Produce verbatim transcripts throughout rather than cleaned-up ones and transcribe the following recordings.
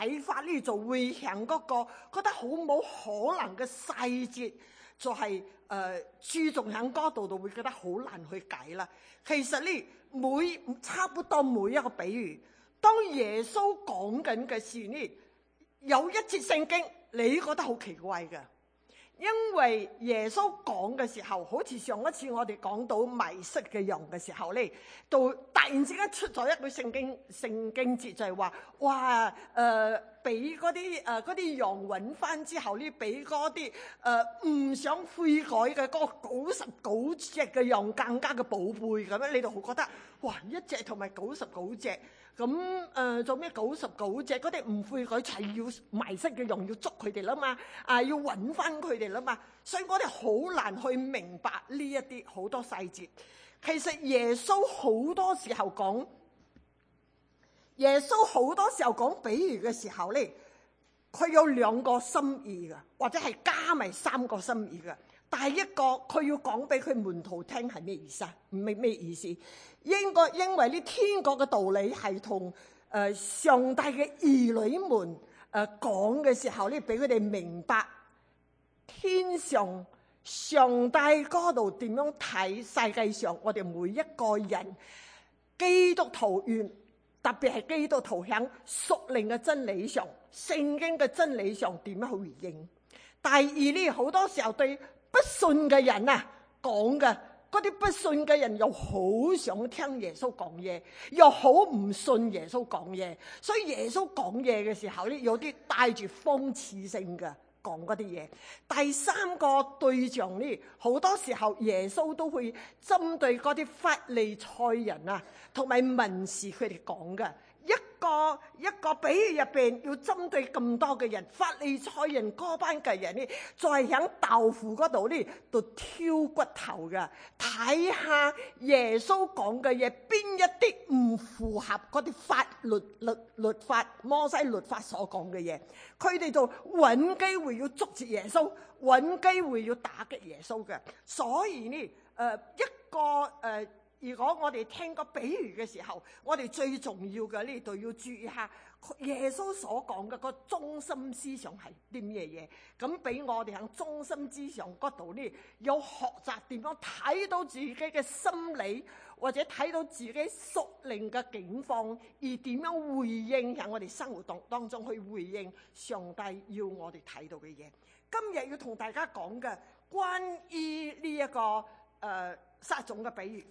睇法呢，就會向嗰個覺得好冇可能嘅細節，就係、是、誒、呃、注重喺嗰度，就會覺得好難去解啦。其實呢，每差不多每一個比喻，當耶穌講緊嘅事呢，有一節聖經你覺得好奇怪嘅。因為耶穌講嘅時候，好似上一次我哋講到迷失嘅羊嘅時候咧，到突然之間出咗一句聖經聖經節，就係話，哇誒，俾嗰啲誒嗰啲羊揾翻之後咧，比嗰啲誒唔想悔改嘅嗰九十九隻嘅羊更加嘅寶貝咁樣，你就好覺得，哇！一隻同埋九十九隻。咁誒、呃、做咩九十九隻嗰啲唔悔改就係要迷失嘅羊要捉佢哋啦嘛，啊要揾翻佢哋啦嘛，所以我哋好難去明白呢一啲好多細節。其實耶穌好多時候講，耶穌好多時候講比喻嘅時候咧，佢有兩個心意嘅，或者係加埋三個心意嘅。第一個佢要講俾佢門徒聽係咩意思啊？咩咩意思？應該因為呢天國嘅道理係同誒上帝嘅兒女們誒講嘅時候咧，俾佢哋明白天上上帝嗰度點樣睇世界上我哋每一個人基督徒員，特別係基督徒響屬靈嘅真理上、聖經嘅真理上點樣去回應。第二咧，好多時候對不信嘅人啊講嘅，嗰啲不信嘅人又好想聽耶穌講嘢，又好唔信耶穌講嘢，所以耶穌講嘢嘅時候咧，有啲帶住諷刺性嘅講嗰啲嘢。第三個對象咧，好多時候耶穌都會針對嗰啲法利賽人啊，同埋文士佢哋講嘅。一個一個比喻入邊要針對咁多嘅人，法利賽人嗰班嘅人呢，再喺豆腐嗰度呢度挑骨頭嘅，睇下耶穌講嘅嘢邊一啲唔符合嗰啲法律律律法摩西律法所講嘅嘢，佢哋就揾機會要捉住耶穌，揾機會要打擊耶穌嘅。所以呢，誒、呃、一個誒。呃如果我哋聽個比喻嘅時候，我哋最重要嘅呢度要注意下耶穌所講嘅個中心思想係啲咩嘢，咁俾我哋喺中心思想嗰度呢，有學習點樣睇到自己嘅心理，或者睇到自己屬靈嘅境況，而點樣回應喺我哋生活當當中去回應上帝要我哋睇到嘅嘢。今日要同大家講嘅關於呢一個誒撒種嘅比喻。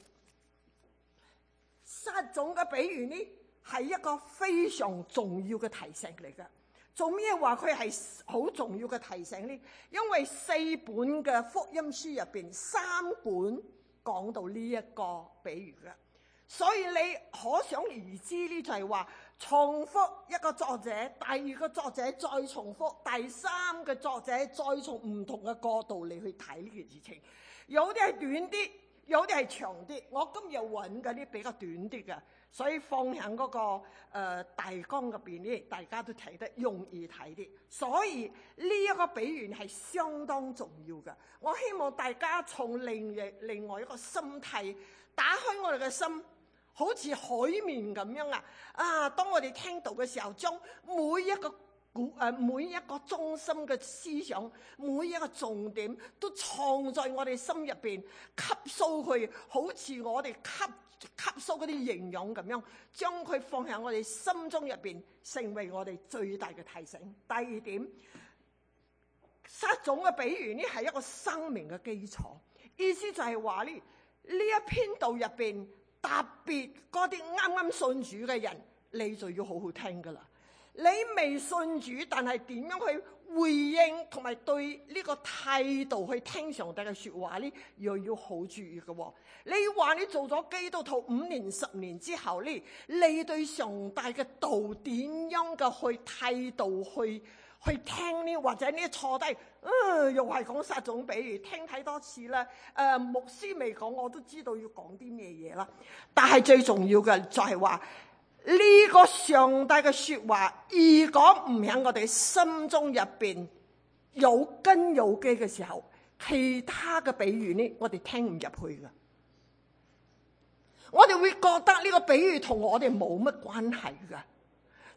撒種嘅比喻呢，係一個非常重要嘅提醒嚟嘅。做咩話佢係好重要嘅提醒呢？因為四本嘅福音書入邊，三本講到呢一個比喻嘅，所以你可想而知呢，就係話重複一個作者，第二個作者再重複，第三個作者再從唔同嘅角度嚟去睇呢件事情。有啲係短啲，有啲係長啲，我今日揾嗰啲比較短啲嘅，所以放喺嗰、那個誒、呃、大綱入邊咧，大家都睇得容易睇啲。所以呢一個比喻係相當重要嘅。我希望大家從另外另外一個心態，打開我哋嘅心，好似海綿咁樣啊！啊，當我哋聽到嘅時候，將每一個古誒每一個中心嘅思想，每一個重點都藏在我哋心入邊，吸收佢，好似我哋吸吸收嗰啲營養咁樣，將佢放喺我哋心中入邊，成為我哋最大嘅提醒。第二點，撒種嘅比喻呢係一個生命嘅基礎，意思就係話呢呢一篇道入邊，特別嗰啲啱啱信主嘅人，你就要好好聽噶啦。你未信主，但係點樣去回應同埋對呢個態度去聽上帝嘅說話呢？又要好注意嘅。你話你做咗基督徒五年、十年之後呢，你對上帝嘅道點樣嘅去態度去去聽呢？或者呢坐低，嗯，又係講撒種比喻，聽睇多次啦。誒、呃，牧師未講，我都知道要講啲咩嘢啦。但係最重要嘅就係話，呢個上帝嘅說話，如果唔喺我哋心中入邊有根有基嘅時候，其他嘅比喻呢，我哋聽唔入去㗎。我哋會覺得呢個比喻同我哋冇乜關係㗎。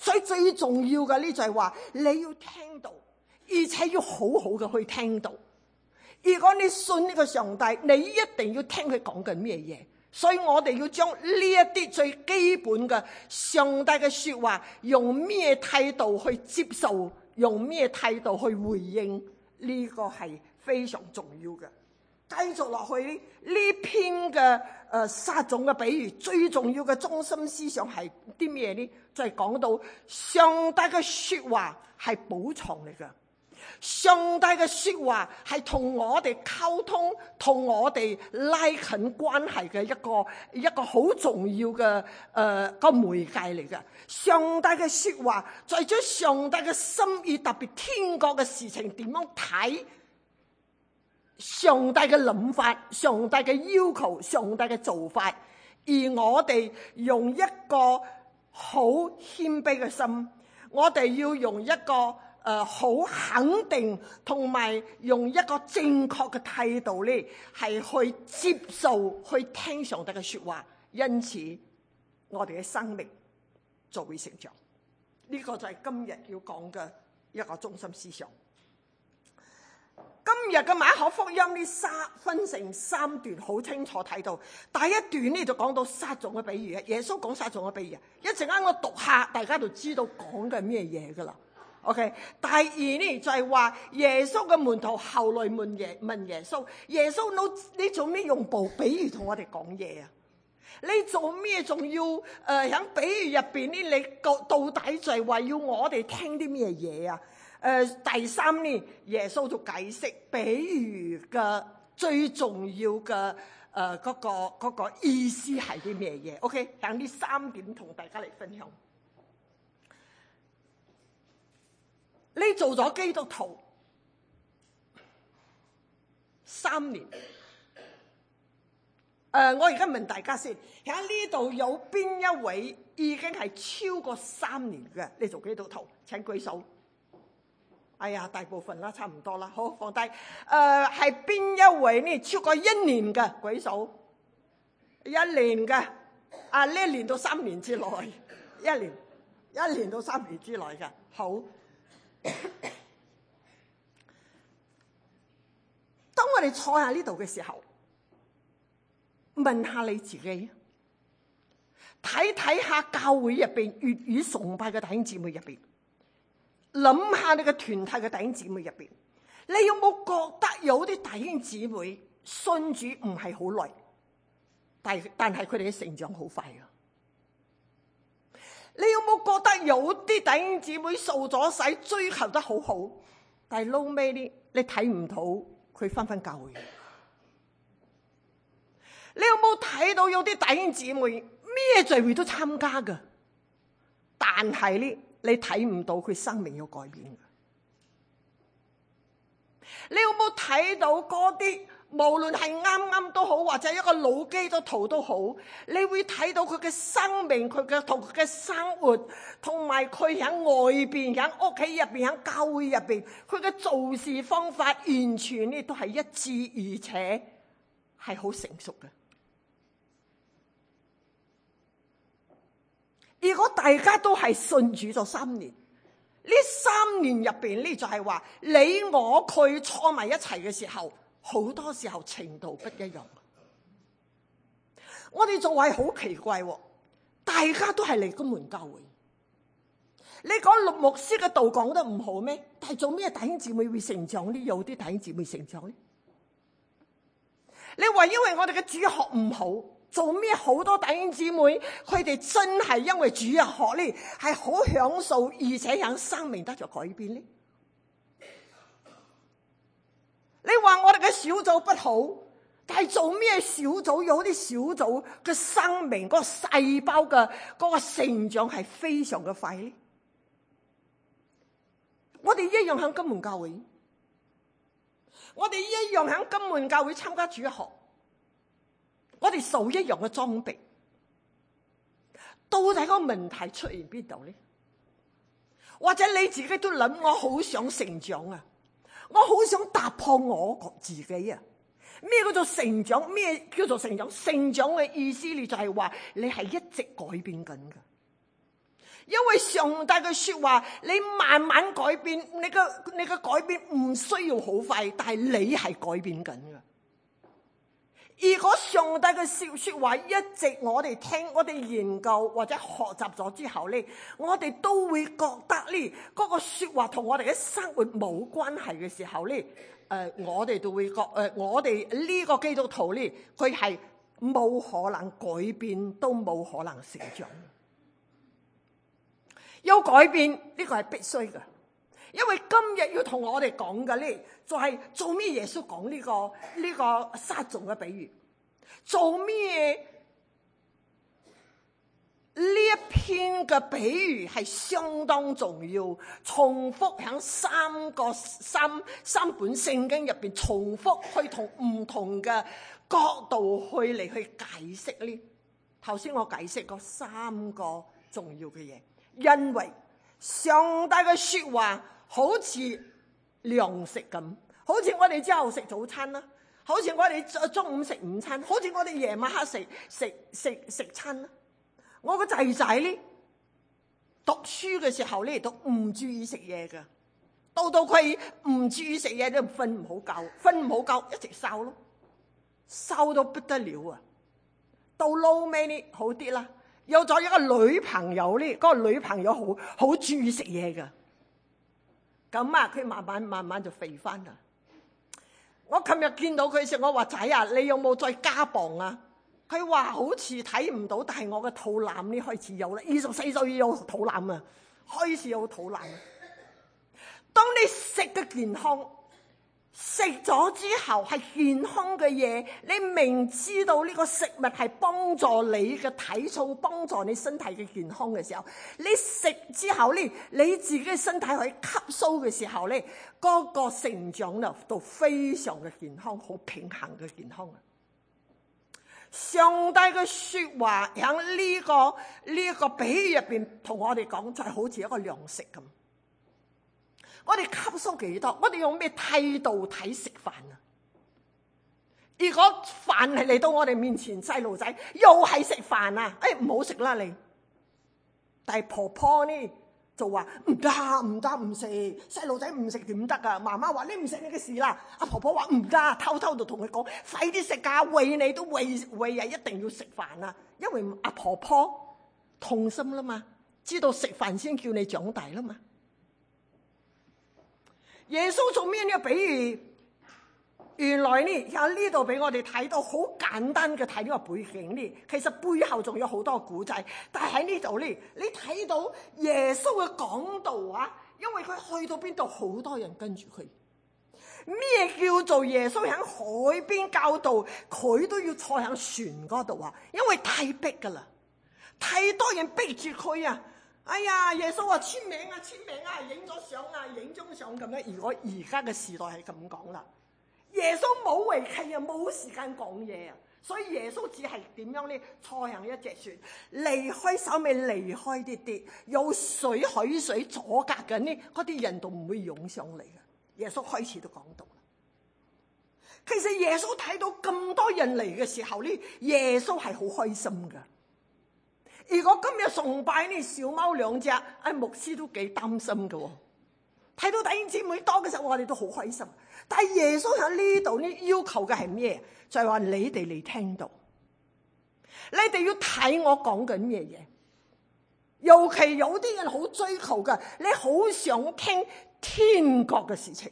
所以最重要嘅呢就係話你要聽到，而且要好好嘅去聽到。如果你信呢個上帝，你一定要聽佢講緊咩嘢。所以我哋要將呢一啲最基本嘅上帝嘅說話，用咩態度去接受，用咩態度去回應，呢個係非常重要嘅。繼續落去呢篇嘅誒撒種嘅比喻，最重要嘅中心思想係啲咩呢？就係、是、講到上帝嘅說話係寶藏嚟嘅。上帝嘅說話係同我哋溝通，同我哋拉近關係嘅一個一個好重要嘅誒、呃、個媒介嚟嘅。上帝嘅說話就係將上帝嘅心意，特別天國嘅事情點樣睇，上帝嘅諗法，上帝嘅要求，上帝嘅做法，而我哋用一個好謙卑嘅心，我哋要用一個誒好、呃、肯定，同埋用一個正確嘅態度咧，係去接受、去聽上帝嘅說話，因此我哋嘅生命就會成長。呢、這個就係今日要講嘅一個中心思想。今日嘅馬可福音呢，三分成三段，好清楚睇到。第一段呢就講到撒種嘅比喻，耶穌講撒種嘅比喻，一陣間我讀下，大家就知道講嘅咩嘢噶啦。OK， 第二呢就係話耶穌嘅門徒後來問耶問耶穌，耶穌你做咩用部比喻同我哋講嘢啊？你做咩仲要誒喺比喻入邊呢？你到到底就係話要我哋聽啲咩嘢啊？誒、呃、第三呢，耶穌就解釋比喻嘅最重要嘅誒嗰個嗰、嗰個意思係啲咩嘢 ？OK， 等呢三點同大家嚟分享。你做咗基督徒三年，誒、呃，我而家問大家先，喺呢度有邊一位已經係超過三年嘅？你做基督徒，請舉手。哎呀，大部分啦，差唔多啦。好，放低。誒、呃，係邊一位呢？超過一年嘅舉手。一年嘅，啊，呢一年到三年之內，一年，一年到三年之內嘅。好。當我哋坐喺呢度嘅時候，問下你自己，睇睇下教會入邊粵語崇拜嘅弟兄姊妹入邊。諗下你嘅團體嘅弟兄姊妹入邊，你有冇覺得有啲弟兄姊妹信主唔係好耐，但但係佢哋嘅成長好快啊？你有冇覺得有啲弟兄姊妹受咗洗，追求得好好，但係撈尾呢，你睇唔到佢返返教會？你有冇睇到有啲弟兄姊妹咩聚會都參加㗎，但係呢？你睇唔到佢生命有改變嘅？你有冇睇到嗰啲無論係啱啱都好，或者一個老基督徒都好，你會睇到佢嘅生命，佢嘅同佢嘅生活，同埋佢喺外邊、喺屋企入邊、喺教會入邊，佢嘅做事方法完全呢都係一致，而且係好成熟嘅。如果大家都係信主咗三年，呢三年入邊呢就係話你我佢坐埋一齊嘅時候，好多時候程度不一樣。我哋就係好奇怪，大家都係嚟公門教會。你講陸牧師嘅道講得唔好咩？但係做咩弟兄姊妹會成長呢？有啲弟兄姊妹成長呢？你話因為我哋嘅主學唔好？做咩好多弟兄姊妹佢哋真係因為主日學呢係好享受，而且讓生命得咗改變呢？你話我哋嘅小組不好，但係做咩小組有啲小組嘅生命嗰個細胞嘅嗰個成長係非常嘅快呢？我哋一樣喺金門教會，我哋一樣喺金門教會參加主日學。我哋受一樣嘅裝備，到底個問題出現邊度呢？或者你自己都諗，我好想成長啊，我好想突破我自己啊！咩叫做成長？咩叫做成長？成長嘅意思，你就係話你係一直改變緊㗎。 因為上帝嘅說話，你慢慢改變，你嘅你嘅改變唔需要好快，但係你係改變緊嘅。如果上帝嘅說說話一直我哋聽，我哋研究或者學習咗之後咧，我哋都會覺得咧，嗰個說話同我哋嘅生活冇關係嘅時候咧，誒、呃，我哋都會覺誒、呃，我哋呢個基督徒咧，佢係冇可能改變，都冇可能成長。要改變呢、這個係必須嘅，因為今日要同我哋講嘅咧，就係、是、做咩耶穌講呢、這個呢、這個撒種嘅比喻，做咩呢一篇嘅比喻係相當重要，重複喺三個三三本聖經入邊重複去同唔同嘅角度去嚟去解釋呢。頭先我解釋過三個重要嘅嘢。因為上帝嘅說話好似糧食咁，好似我哋朝頭食早餐啦，好似我哋中午食午餐，好似我哋夜晚黑食食食食餐啦。我個仔仔咧讀書嘅時候咧都唔注意食嘢噶，到到佢唔注意食嘢都瞓唔好覺，瞓唔好覺一直燒咯，燒到不得了啊！到撈尾呢好啲啦。有咗一個女朋友咧，嗰、那個女朋友好好注意食嘢噶，咁啊佢慢慢慢慢就肥翻啦。我琴日見到佢時，我話仔啊，你有冇再加磅啊？佢話好似睇唔到，但係我嘅肚腩呢開始有啦，二十四歲有肚腩啊，開始有肚腩。當你食嘅健康，食咗之後係健康嘅嘢，你明知道呢個食物係幫助你嘅體重，幫助你身體嘅健康嘅時候，你食之後咧，你自己嘅身體可以吸收嘅時候咧，嗰個成長就都非常嘅健康，好平衡嘅健康啊！上帝嘅說話喺呢個呢個比喻入邊同我哋講，就係好似一個糧食咁。我哋吸收幾多？我哋用咩態度睇食飯啊？如果飯係嚟到我哋面前，細路仔又係食飯啊！誒，唔好食啦你。但係婆婆呢就話唔得唔得唔食，細路仔唔食點得啊？媽媽話你唔食你嘅事啦。阿婆婆話唔得，偷偷就同佢講快啲食噶，餵你都餵餵啊，一定要食飯啊！因為阿婆婆痛心啦嘛，知道食飯先叫你長大啦嘛。耶穌做咩呢個比喻？原來呢喺呢度俾我哋睇到好簡單嘅睇呢個背景呢，其實背後仲有好多古仔。但係喺呢度呢，你睇到耶穌嘅講道啊，因為佢去到邊度，好多人跟住佢。咩叫做耶穌喺海邊教導，佢都要坐喺船嗰度啊？因為太逼噶啦，太多人逼住佢啊！哎呀，耶穌話簽名啊，簽名啊，影咗相啊，影張相咁樣。如果而家嘅時代係咁講啦，耶穌冇為期啊，冇時間講嘢啊，所以耶穌只係點樣咧？坐上一隻船，離開稍微離開啲啲，有水海水阻隔緊呢，嗰啲人都唔會湧上嚟嘅。耶穌開始都講到啦。其實耶穌睇到咁多人嚟嘅時候咧，耶穌係好開心噶。如果今日崇拜呢小貓兩隻，哎牧師都幾擔心嘅。睇到弟兄姊妹多嘅時候，我哋都好開心。但係耶穌喺呢度呢要求嘅係咩？就係話你哋嚟聽到，你哋要睇我講緊咩嘢。尤其有啲人好追求嘅，你好想聽天國嘅事情、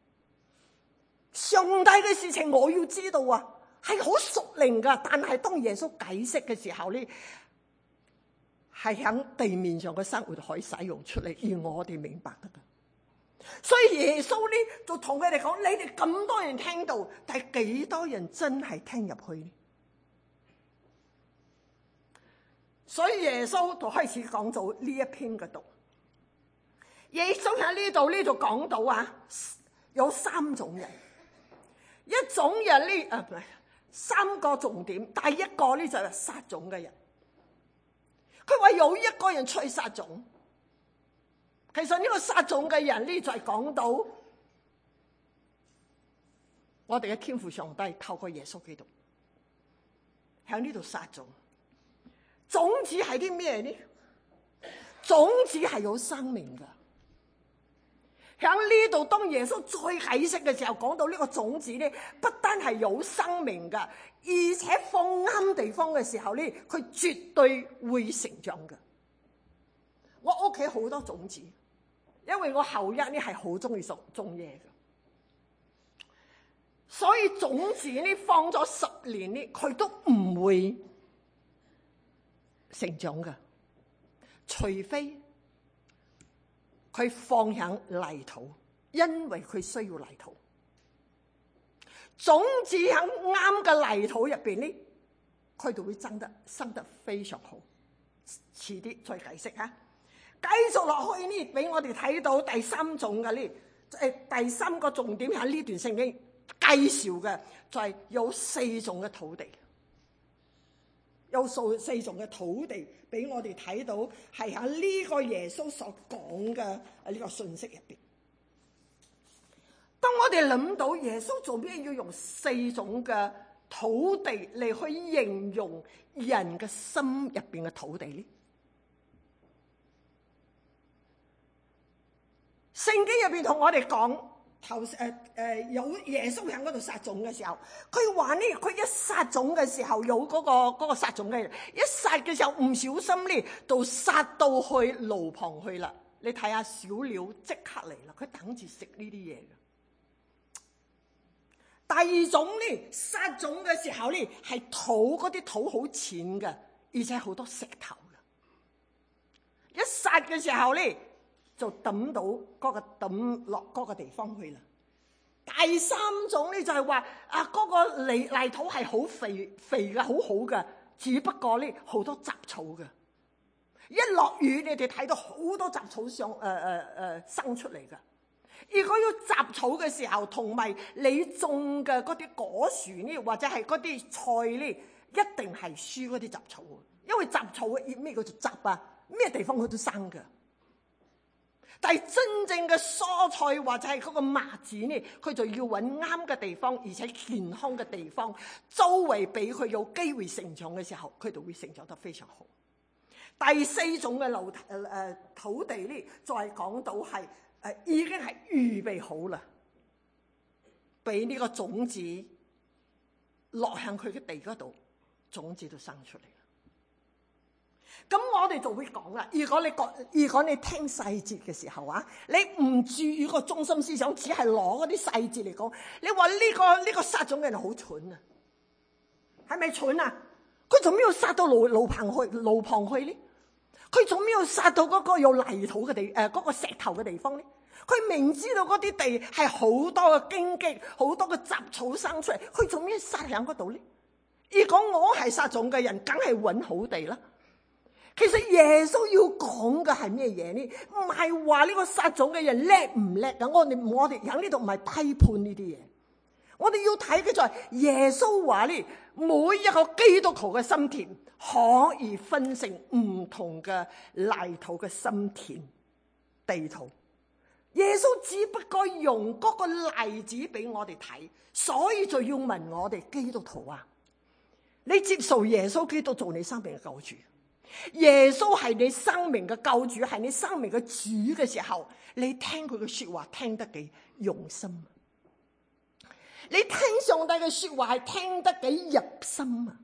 上帝嘅事情，我要知道啊，係好屬靈噶。但係當耶穌解釋嘅時候呢，係喺地面上嘅生活可以使用出嚟，而我哋明白得噶。所以耶穌呢就同佢哋講：你哋咁多人聽到，但係幾多人真係聽入去呢？所以耶穌就開始講到呢一篇嘅道。耶穌喺呢度呢度講到啊，有三種人，一種人呢啊唔係三個重點，第一個呢就係撒種嘅人。佢話有一個人出去撒種，其實呢個撒種嘅人呢就係講到我哋嘅天父上帝透過耶穌基督喺呢度撒種。種子係啲咩呢？ 種子係有生命噶。喺呢度，當耶穌再解釋嘅時候，講到呢個種子咧，不單係有生命噶，而且放啱地方嘅時候咧，佢絕對會成長噶。我屋企好多種子，因為我後一咧係好中意種種嘢嘅，所以種子咧放咗十年咧，佢都唔會成長噶，除非佢放響泥土，因為佢需要泥土。種子喺啱嘅泥土入邊咧，佢就會生得生得非常好。遲啲再解釋吓。繼續落去呢，俾我哋睇到第三種嘅呢，誒第三個重點喺呢段聖經介紹嘅就係有四種嘅土地。有數四種嘅土地俾我哋睇到，係喺呢個耶穌所講嘅呢個信息入邊。當我哋諗到耶穌做咩要用四種嘅土地嚟去形容人嘅心入邊嘅土地呢？聖經入邊同我哋講，頭誒誒有耶穌喺嗰度撒種嘅時候，佢話呢，佢一撒種嘅時候有嗰、那個嗰、那個撒種嘅人，一撒嘅時候唔小心呢，就撒到去路旁去啦。你睇下小鳥即刻嚟啦，佢等住食呢啲嘢嘅。第二種呢，撒種嘅時候呢，係土，嗰啲土好淺嘅，而且好多石頭嘅。一撒嘅時候呢，就抌到嗰個抌落嗰個地方去啦。第三種咧就係話啊，嗰個泥泥土係好肥肥嘅，好好嘅，只不過咧好多雜草嘅。一落雨，你哋睇到好多雜草上誒誒誒生出嚟嘅。如果要雜草嘅時候，同埋你種嘅嗰啲果樹呢，或者係嗰啲菜呢，一定係輸嗰啲雜草，因為雜草咩叫做雜啊？咩地方佢都生嘅。但係真正嘅蔬菜或者係嗰個麥子呢，佢就要揾啱嘅地方，而且健康嘅地方，周圍俾佢有機會成長嘅時候，佢就會成長得非常好。第四種嘅樓誒誒土地呢，再講到係誒、呃、已經係預備好啦，俾呢個種子落向佢嘅地嗰度，種子都生出嚟。咁我哋就會講啦，如果你覺，如果你聽細節嘅時候啊，你唔注意個中心思想，只係攞嗰啲細節嚟講，你話呢個呢個撒種嘅人好蠢啊，係咪蠢啊？佢做咩要撒到路路旁去路旁去呢？佢做咩要撒到嗰個有泥土嘅地誒嗰個石頭嘅地方呢？佢明知道嗰啲地係好多嘅荊棘，好多嘅雜草生出嚟，佢做咩撒喺嗰度呢？如果我係撒種嘅人，梗係揾好地啦。其實耶穌要講嘅係咩嘢呢？唔係話呢個撒種嘅人叻唔叻噶，我哋我哋喺呢度唔係批判呢啲嘢，我哋要睇嘅就係耶穌話呢，每一個基督徒嘅心田可以分成唔同嘅泥土嘅心田地土。耶穌只不過用嗰個例子俾我哋睇，所以就要問我哋基督徒啊，你接受耶穌基督做你生命嘅救主？耶穌係你生命嘅救主，係你生命嘅主嘅時候，你聽佢嘅說話聽得幾用心？你聽上帝嘅說話係聽得幾入心啊？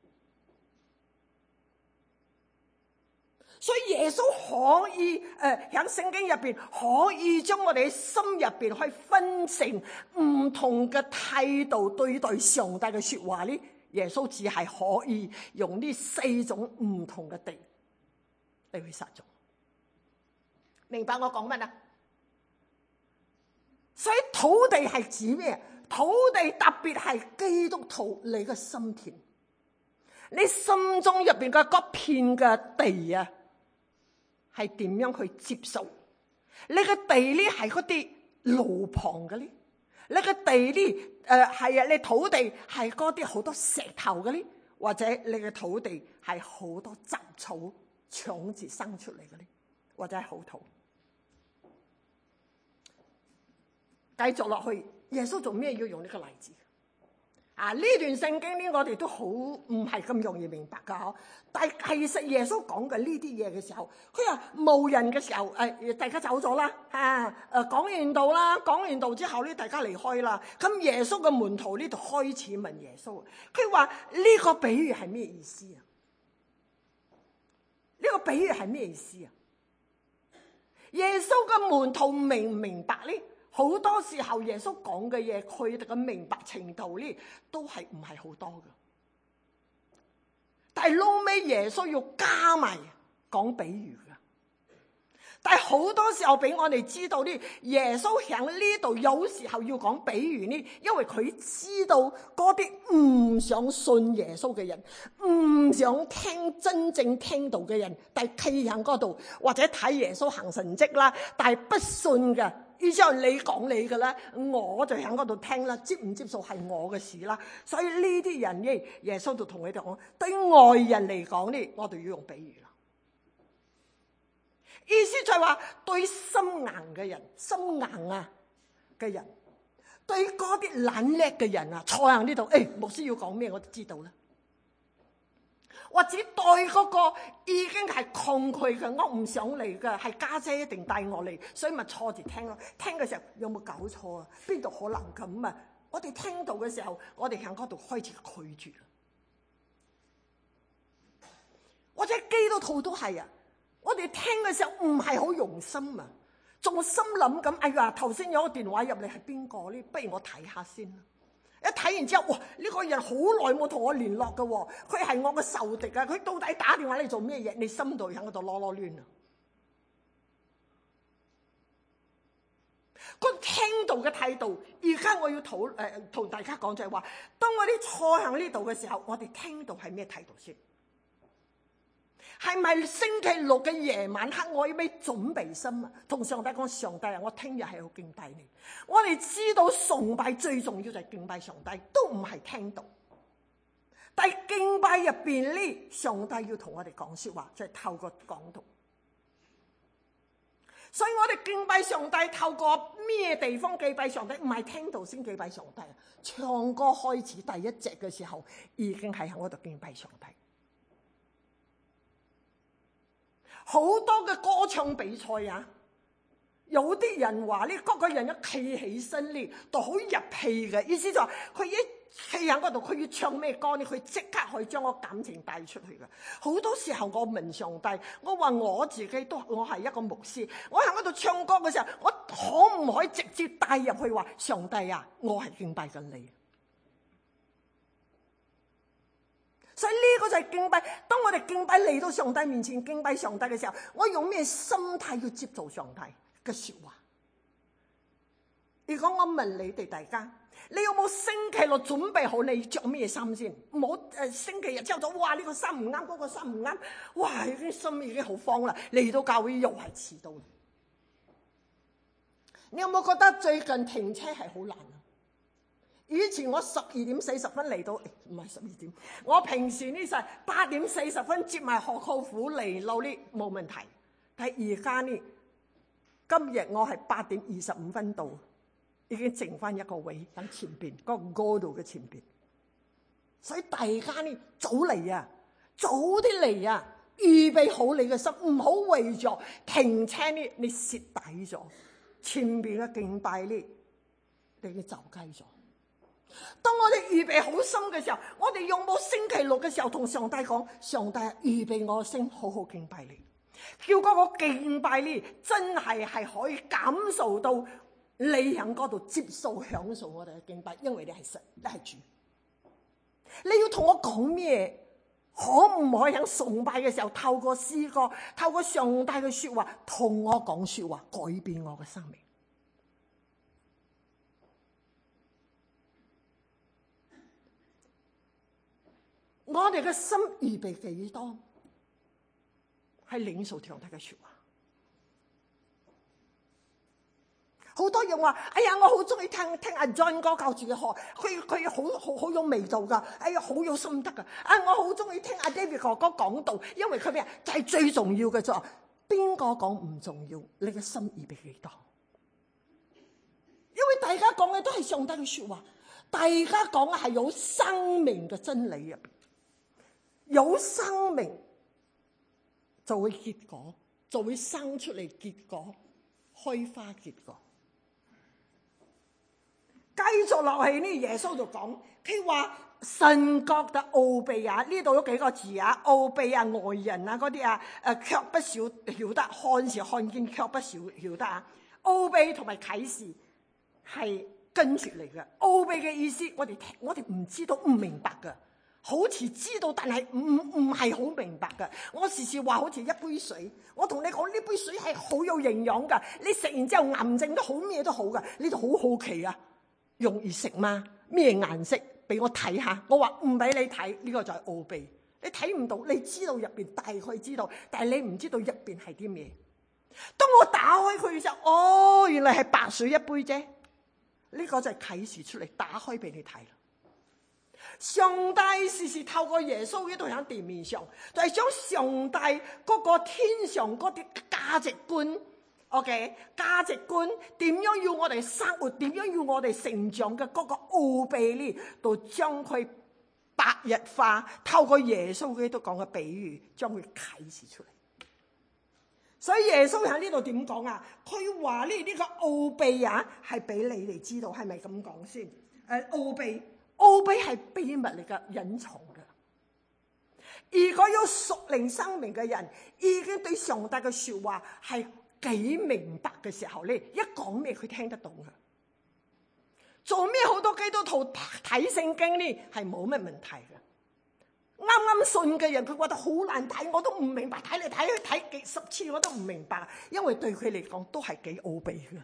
所以耶穌可以誒喺聖經入邊可以將我哋嘅心入邊去分成唔同嘅態度對待上帝嘅說話呢？耶穌只係可以用呢四種唔同嘅地嚟去撒種，明白我講乜啊？所以土地係指咩？土地特別係基督徒你嘅心田，你心中入邊嘅嗰片嘅地啊，係點樣去接受？你嘅地呢係嗰啲路旁嘅呢？你嘅地呢？誒係啊，你土地係嗰啲好多石頭嘅呢？或者你嘅土地係好多雜草搶住生出嚟嘅呢？或者係好土？繼續落去，耶穌做咩要用呢個例子？ 啊！呢段聖經呢，我哋都好唔係咁容易明白噶嗬。但係其實耶穌講嘅呢啲嘢嘅時候，佢話無人嘅時候，誒、哎，大家走咗啦，啊，誒，講完道啦，講完道之後咧，大家離開啦。咁耶穌嘅門徒呢度開始問耶穌，佢話呢個比喻係咩意思啊？呢、這個比喻係咩意思啊？耶穌嘅門徒明唔明白呢？好多時候耶穌講嘅嘢，佢哋嘅明白程度呢，都係唔係好多嘅。但係撈尾耶穌要加埋講比喻嘅。但係好多時候俾我哋知道呢，耶穌喺呢度有時候要講比喻呢，因為佢知道嗰啲唔想信耶穌嘅人，唔想聽真正聽到嘅人，但係企喺嗰度或者睇耶穌行神蹟啦，但係不信嘅。於是你講你嘅啦，我就喺嗰度聽啦，接唔接受係我嘅事啦。所以呢啲人呢，耶穌就同佢哋講，對外人嚟講呢，我哋要用比喻啦。意思就係話，對心硬嘅人，心硬啊嘅人，對嗰啲懶叻嘅人啊，坐喺呢度，誒，牧師要講咩我都知道啦。或者對嗰個已經係抗拒嘅，我唔想嚟嘅，係家姐一定帶我嚟，所以咪坐住聽咯。聽嘅時候有冇搞錯啊？邊度可能咁啊？我哋聽到嘅時候，我哋喺嗰度開始拒絕。或者基督徒都係啊，我哋聽嘅時候唔係好用心啊，仲心諗咁，哎呀，頭先有個電話入嚟係邊個呢？不如我睇下先啦。一睇完之後，哇！呢個人好耐冇同我聯絡嘅喎，佢係我嘅仇敵啊！佢到底打電話嚟做咩嘢？你心度喺嗰度囉囉攣啊！個聽道嘅態度，而家我要討誒同大家講就係話，當我哋坐喺呢度嘅時候，我哋聽道係咩態度先？係咪星期六嘅夜晚黑，我要俾準備心啊？同上帝講，上帝啊，我聽日係要敬拜你。我哋知道崇拜最重要就係敬拜上帝，都唔係聽道。但係敬拜入邊呢，上帝要同我哋講說話，就係透過講道。所以我哋敬拜上帝透過咩地方敬拜上帝？唔係聽道先敬拜上帝，唱歌開始第一隻嘅時候，已經係喺我度敬拜上帝。好多嘅歌唱比賽啊，有啲人話呢，嗰個人一企起身呢，都好入戲嘅。意思就係佢一企喺嗰度，佢要唱咩歌呢？佢即刻可以將個感情帶出去嘅。好多時候我問上帝，我話我自己都，我係一個牧師，我喺嗰度唱歌嘅時候，我可唔可以直接帶入去話，上帝啊，我係敬拜緊你。所以呢個就係敬拜。當我哋敬拜嚟到上帝面前敬拜上帝嘅時候，我用咩心態要接受上帝嘅說話？如果我問你哋大家，你有冇星期六準備好你着咩衫先？唔好誒，星期日朝早，哇呢個衫唔啱，嗰個衫唔啱，哇已經心已經好慌啦。嚟到教會又係遲到。你有冇覺得最近停車係好難？以前我十二點四十分嚟到，唔係十二點。我平時呢就係八點四十分接埋學舅父嚟到呢冇問題。但係而家呢，今日我係八點二十五分到，已經剩翻一個位喺前邊嗰個高度嘅前邊。所以大家呢早嚟啊，早啲嚟啊，預備好你嘅心，唔好為咗停車呢你蝕底咗前邊嘅敬拜呢，你嘅走雞咗。當我哋預備好心嘅時候，我哋用冇星期六嘅時候同上帝講，上帝預備我心好好敬拜你，叫嗰個敬拜呢真係係可以感受到你喺嗰度接受享受我哋嘅敬拜，因為你係神，你係主。你要同我講咩？可唔可以喺崇拜嘅時候透過詩歌，透過上帝嘅說話同我講說話，改變我嘅生命？我哋嘅心預備幾多，係領受上帝嘅說話。好多人話：哎呀，我好中意聽聽阿 John 哥教住嘅學，佢佢好好好有味道噶，哎呀，好有心得噶。啊，我好中意聽阿 David 哥哥講道，因為佢咩就係最重要嘅啫。邊個講唔重要？你嘅心預備幾多？因為大家講嘅都係上帝嘅說話。 大家講嘅係有生命嘅真理入邊，有生命就會結果，就會生出嚟結果，開花結果。繼續落去呢，耶穌就講，佢話神國嘅奧秘啊，呢度有幾個字啊，奧秘啊，外人啊嗰啲啊，誒卻不少曉得，看是看見，卻不少曉得啊。奧秘同埋啟示係跟住嚟嘅。奧秘嘅意思，我哋我哋唔知道，唔明白嘅，好似知道，但係唔唔係好明白嘅。我時時話好似一杯水，我同你講呢杯水係好有營養噶，你食完之後癌症都好，咩都好噶，你就好好奇啊，容易食嗎？咩顏色？俾我睇下。我話唔俾你睇，呢個就係奧秘。你睇唔到，你知道入邊大概知道，但係你唔知道入邊係啲咩。當我打開佢嘅時候，哦，原來係白水一杯啫。呢個就係啟示出嚟，打開俾你睇啦。上帝時時透過耶穌呢度喺地面上，就係將上帝嗰個天上嗰啲價值觀 ，OK， 價值觀點樣要我哋生活，點樣要我哋成長嘅嗰個奧秘呢，就將佢白日化，透過耶穌基督講嘅比喻，將佢啟示出嚟。所以耶穌喺呢度點講啊？佢話呢呢個奧秘啊，係俾你哋知道，係咪咁講先？誒、呃，奧秘，奧秘係秘密嚟噶，隱藏噶。如果有屬靈生命嘅人，已經對上帝嘅說話係幾明白嘅時候咧，一講咩佢聽得懂噶。做咩好多基督徒睇聖經呢？係冇乜問題嘅。啱啱信嘅人，佢覺得好難睇，我都唔明白，睇嚟睇去睇幾十次我都唔明白，因為對佢嚟講都係幾奧秘嘅，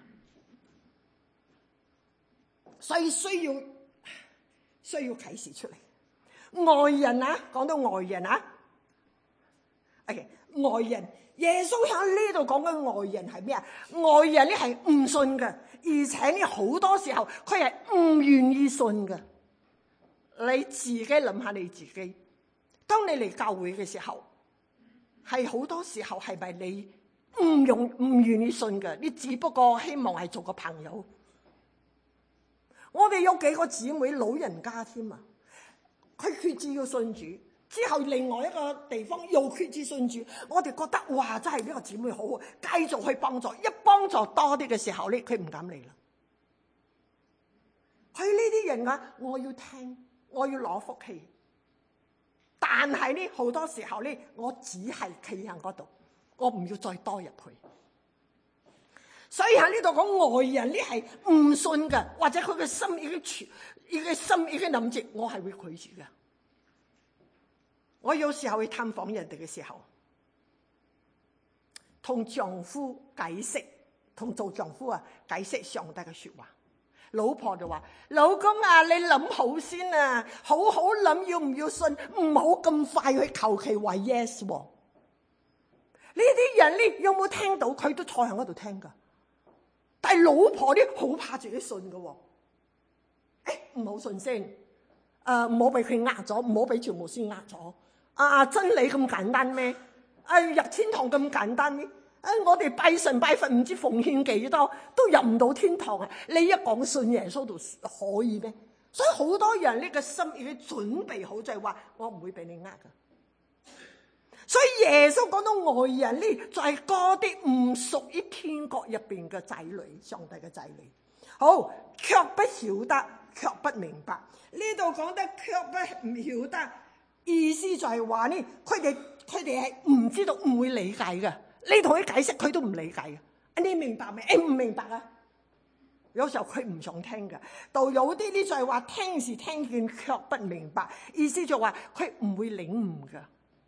所以需要需要啟示出嚟。外人啊，講到外人啊 ，OK， 外人，耶穌喺呢度講嘅外人係咩啊？外人咧係唔信嘅，而且咧好多時候佢係唔願意信嘅。你自己諗下你自己。當你嚟教會嘅時候，係好多時候係咪你唔用唔願意信嘅？你只不過希望係做個朋友。我哋有幾個姊妹老人家添啊，佢決志要信主，之後另外一個地方又決志信主，我哋覺得哇，真係呢個姊妹好好，繼續去幫助，一幫助多啲嘅時候咧，佢唔敢嚟啦。佢呢啲人啊，我要聽，我要攞福氣。但係呢，好多時候呢，我只係企喺嗰度，我唔要再多入去。所以喺呢度講外人呢係唔信嘅，或者佢嘅心已經全，已經心已經諗住，我係會拒絕嘅。我有時候去探訪人哋嘅時候，同丈夫解釋，同做丈夫啊解釋上帝嘅說話。老婆就話：老公啊，你諗好先啊，好好諗要唔要信，唔好咁快去求其話 yes。呢啲人呢，有冇聽到？佢都坐喺嗰度聽噶。但係老婆呢，好怕自己信噶。誒、欸，唔好信先。誒、呃，唔好俾佢呃咗，唔好俾傳牧師呃咗。啊，真理咁簡單咩？啊，入天堂咁簡單咩？啊！我哋拜神拜佛唔知奉獻幾多，都入唔到天堂啊！你一講信耶穌就可以咩？所以好多人呢個心已經準備好，就係話我唔會俾你呃噶。所以耶穌講到外人呢，就係嗰啲唔屬於天國入邊嘅仔女，上帝嘅仔女。好，卻不曉得，卻不明白。呢度講得卻不唔曉得，意思就係話呢，佢哋佢哋係唔知道，唔會理解嘅。你同佢解釋，佢都唔理解嘅。你明白未？誒，唔明白啊！有時候佢唔想聽嘅，到有啲呢就係話聽是聽見，卻不明白。意思就話佢唔會領悟嘅。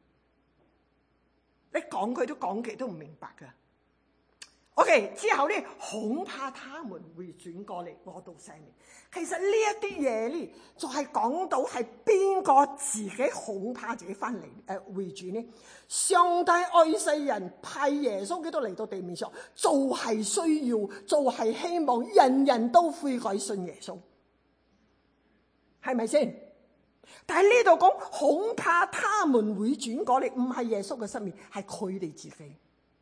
你講佢都講極都唔明白嘅。OK， 之後咧，恐怕他們會轉過嚟我度赦免。其實呢一啲嘢咧，就係、是、講到係邊個自己恐怕自己翻嚟誒回轉呢？上帝愛世人，派耶穌基督嚟到地面上，就係需要，就係希望人人都悔改信耶穌，係咪先？但係呢度講恐怕他們會轉過嚟，唔係耶穌嘅生命，係佢哋自己。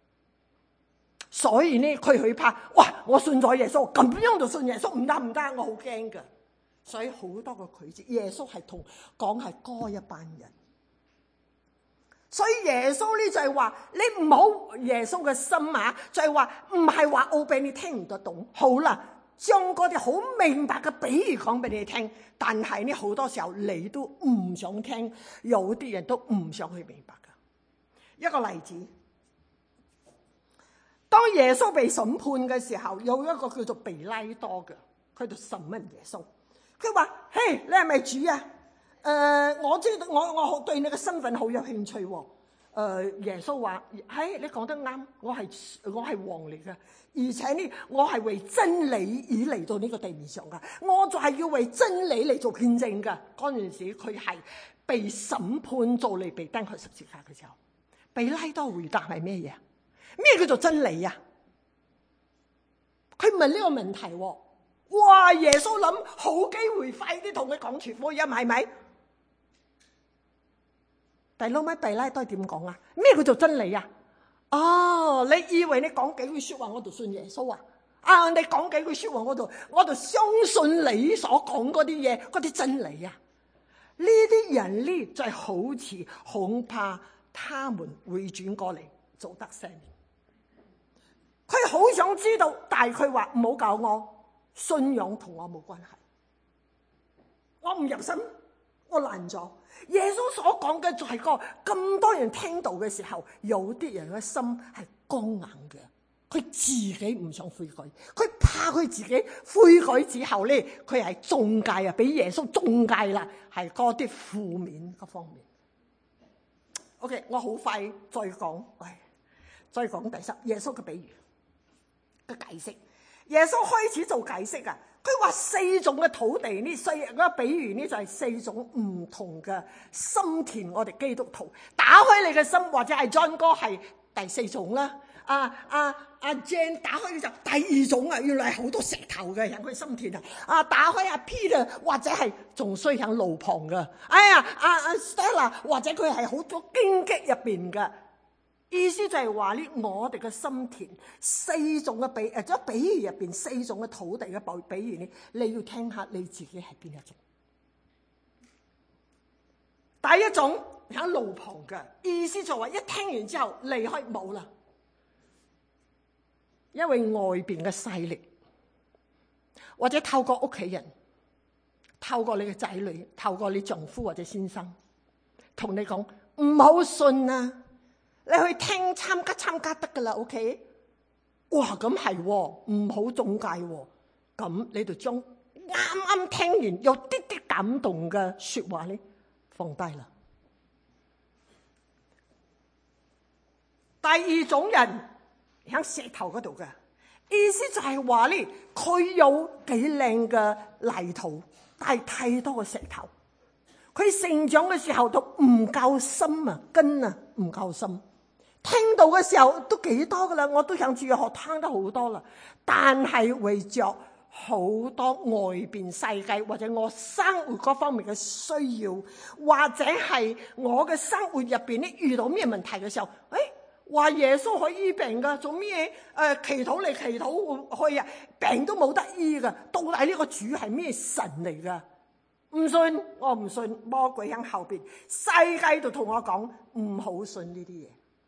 所以呢，佢去怕，哇！我信咗耶穌，咁樣就信耶穌，唔得唔得，我好驚噶。 所以好多個拒絕。耶穌係同講係嗰一班人。所以耶穌呢就係話你唔好，耶穌嘅心啊就係話唔係話奧秘你聽唔得懂，好啦，將嗰啲好明白嘅比喻講俾你聽，但係呢好多時候你都唔想聽，有啲人都唔想去明白噶。一個例子，當耶穌被審判嘅時候，有一個叫做彼拉多嘅，佢就審問耶穌，佢話：嘿，你係咪主啊？誒、呃，我知道，我我對你嘅身份好有興趣喎、哦。誒、呃，耶穌話：嘿，你講得啱，我係我係王嚟嘅，而且呢，我係為真理而嚟到呢個地面上噶，我就係要為真理嚟做見證噶。嗰陣時佢係被審判做嚟被釘喺十字架嘅時候，彼拉多回答係咩嘢？咩叫做真理啊？佢問呢個問題喎、哦。哇！耶穌諗好機會，快啲同佢講全福音，係咪？但係撈尾彼拉多點講啊？咩叫做真理啊？哦，你以為你講幾句說話我就信耶穌啊？啊，你講幾句說話我就我就相信你所講嗰啲嘢，嗰啲真理啊？呢啲人呢就係好似恐怕他們會轉過嚟做得赦免。佢好想知道，但係佢話唔好教我，信仰同我冇關係，我唔入心，我爛咗。耶穌所講嘅就係個咁多人聽到嘅時候，有啲人嘅心係剛硬嘅，佢自己唔想悔改，佢怕佢自己悔改之後咧，佢係中介啊，俾耶穌中介啦，係嗰啲負面嗰方面。OK， 我好快再講，喂，再講第十耶穌嘅比喻嘅解釋。耶穌開始做解釋啊！佢話四種嘅土地呢，四個比喻呢就係四種唔同嘅心田。我哋基督徒打開你嘅心，或者係 John 哥係第四種啦。啊啊阿 Jane 打開就第二種啊，原來係好多石頭嘅人佢心田啊！啊打開阿 Peter 或者係仲衰喺路旁嘅。哎呀阿阿 Stella 或者佢係好多荊棘入邊嘅。意思就係話呢，我哋嘅心田四種嘅比誒，即係比喻入邊四種嘅土地嘅比比喻呢，你要聽下你自己係邊一種。第一種喺路旁嘅，意思就係話一聽完之後離開冇啦，因為外邊嘅勢力，或者透過屋企人，透過你嘅仔女，透過你丈夫或者先生，同你講唔好信啊！你去聽參加參加得噶啦 ，OK？ 哇，咁係唔好中介喎、哦，咁你就將啱啱聽完有啲啲感動嘅說話咧放低啦。第二種人喺石頭嗰度嘅，意思就係話咧，佢有幾靚嘅泥土，但係太多嘅石頭，佢成長嘅時候都唔夠深啊，根啊唔夠深。聽到嘅時候都幾多噶啦，我都想自己學聽得好多啦。但係為着好多外邊世界或者我生活嗰方面嘅需要，或者係我嘅生活入邊咧遇到咩問題嘅時候，誒，話耶穌可以醫病噶，做咩誒、呃、祈禱嚟祈禱去啊，病都冇得醫噶。到底呢個主係咩神嚟噶？唔信，我唔信。魔鬼喺後邊，世界度同我講唔好信呢啲嘢。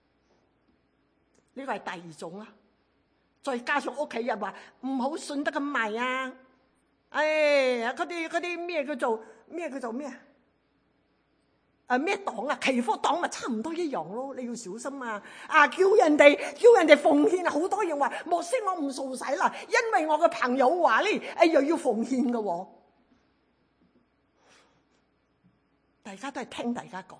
呢個係第二種啦，再加上屋企人話唔好信得咁埋啊！哎呀，嗰啲嗰啲咩叫做咩叫做咩啊？誒咩黨啊？祈福黨咪差唔多一樣咯，你要小心啊！啊，叫人哋叫人哋奉獻啊！好多人話牧師我唔受洗啦，因為我嘅朋友話咧，誒又要奉獻嘅喎。大家都係聽大家講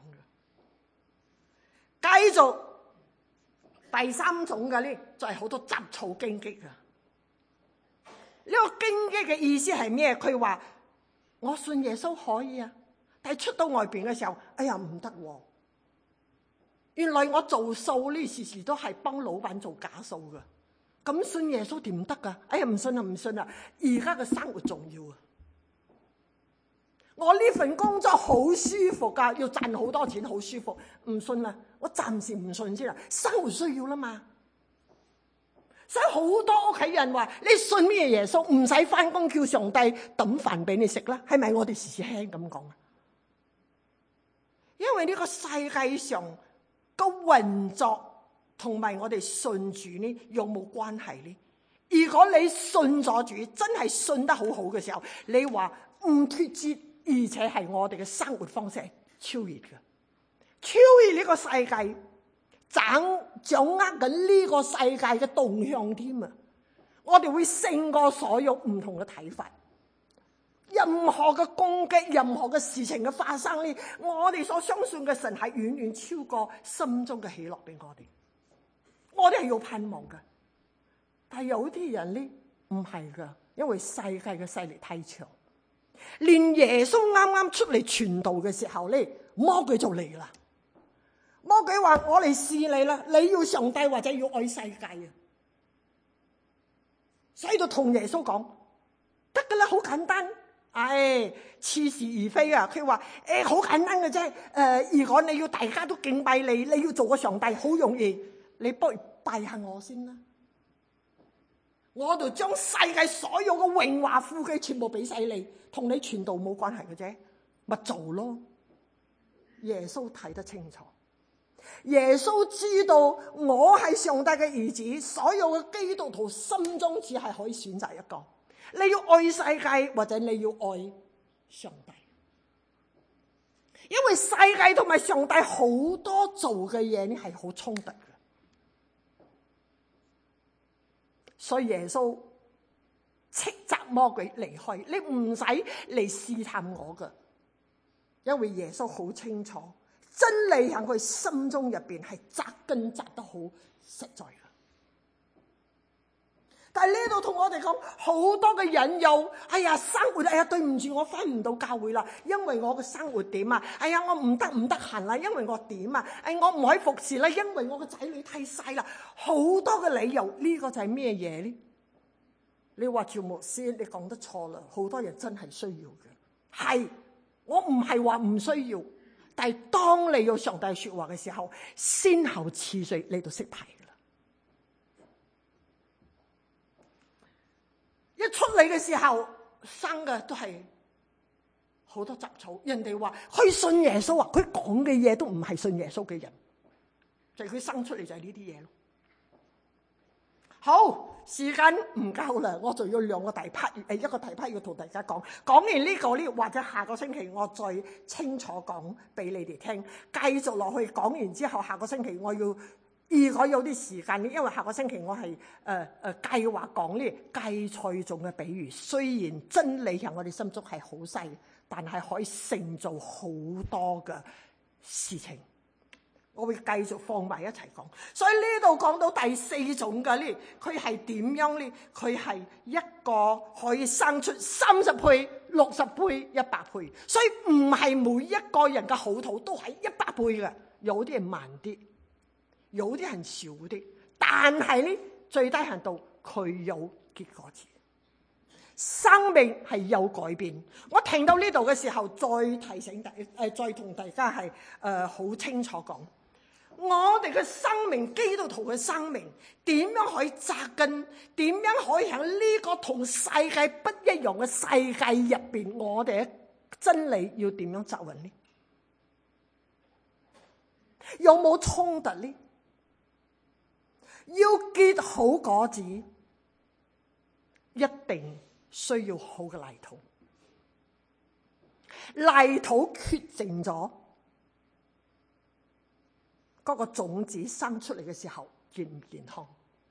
嘅，繼續。第三種嘅呢，就係好多雜草荊棘啊！呢個荊棘嘅意思係咩？佢話我信耶穌可以啊，但係出到外邊嘅時候，哎呀唔得喎！原來我做數呢，時時都係幫老闆做假數噶，咁信耶穌點得噶？哎呀唔信啊唔信啊！而家嘅生活重要啊！我呢份工作好舒服噶，要賺好多錢，好舒服。唔信啦，我暫時唔信先啦。生活需要啦嘛， 所以好多屋企人話：你信咩耶穌，唔使翻工，叫上帝抌飯俾你食啦。係咪我哋時時輕咁講啊？因為呢個世界上個運作同埋我哋信主呢有冇關係呢？如果你信咗主，真係信得好好嘅時候，你話唔脫節，而且係我哋嘅生活方式超越嘅，超越呢個世界，掌掌握緊呢個世界嘅動向添啊！我哋會勝過所有唔同嘅睇法。任何嘅攻擊，任何嘅事情嘅發生呢，我哋所相信嘅神係遠遠超過心中嘅喜樂俾我哋。我哋係要盼望嘅，但係有啲人呢唔係噶，因為世界嘅勢力太強，連耶穌啱啱出嚟傳道嘅時候呢，魔鬼就嚟啦。魔鬼話：我嚟試你啦，你要上帝或者要愛世界啊！所以就同耶穌講得噶啦，好簡單。唉，似是而非啊！佢話：誒，好簡單嘅啫。誒，如果你要大家都敬拜你，你要做個上帝，好容易。你不如拜下我先啦，我就將世界所有嘅榮華富貴全部俾晒你，同你傳道冇關係嘅啫，咪做咯。耶穌睇得清楚，耶穌知道我係上帝嘅兒子，所有嘅基督徒心中只係可以選擇一個。你要愛世界，或者你要愛上帝，因為世界同埋上帝好多做嘅嘢呢係好衝突嘅，所以耶穌斥責魔鬼離開，你唔使嚟試探我㗎，因為耶穌好清楚真理喺佢心中入邊係扎根扎得好實在。但係呢度同我哋講好多嘅引誘，哎呀生活，哎呀對唔住我返唔到教會啦，因為我嘅生活點啊，哎呀我唔得唔得閒啦，因為我點啊，哎我唔可以服侍啦，因為我個仔女太細啦，好多嘅理由，呢個就係咩嘢呢？你話趙牧師，你講得錯啦，好多人真係需要嘅，係我唔係話唔需要，但係當你有上帝說話嘅時候，先後次序你就識排。一出嚟嘅時候生嘅都係好多雜草，人哋話佢信耶穌啊，佢講嘅嘢都唔係信耶穌嘅人，就係佢生出嚟就係呢啲嘢咯。好，時間唔夠啦，我就要兩個大 part， 誒一個大 part要同大家講，講完呢個呢，或者下個星期我再清楚講俾你哋聽，繼續落去講完之後，下個星期我要。如果有啲時間，因為下個星期我係誒誒計劃講呢芥菜種嘅比喻。雖然真理喺我哋心中係好細，但係可以成就好多嘅事情。我會繼續放埋一齊講。所以呢度講到第四種嘅呢，佢係點樣呢？佢係一個可以生出三十倍、六十倍、一百倍。所以唔係每一個人嘅好土都係一百倍嘅，有啲人慢啲。有啲人少啲，但係呢最低限度佢有結果子，生命係有改變。我聽到呢度嘅時候，再提醒大誒、呃，再同大家係誒好清楚講，我哋嘅生命，基督徒嘅生命點樣可以扎根？點樣可以喺呢個同世界不一樣嘅世界入邊，我哋嘅真理要點樣扎穩呢？有冇衝突呢？要結好果子，一定需要好嘅泥土。泥土決定咗嗰個種子生出嚟嘅時候健唔健康。